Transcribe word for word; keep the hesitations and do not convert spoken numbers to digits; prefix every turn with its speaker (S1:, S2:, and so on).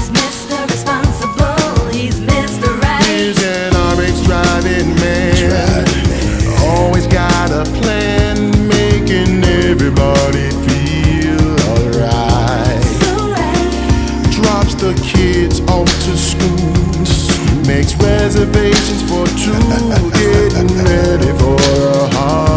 S1: Mister Responsible, he's Mister Right.
S2: He's an R X driving man,
S3: Driving man.
S2: always got a plan, making everybody feel alright.
S1: So right.
S2: Drops the kids off to school, makes reservations for two, getting ready for a holiday.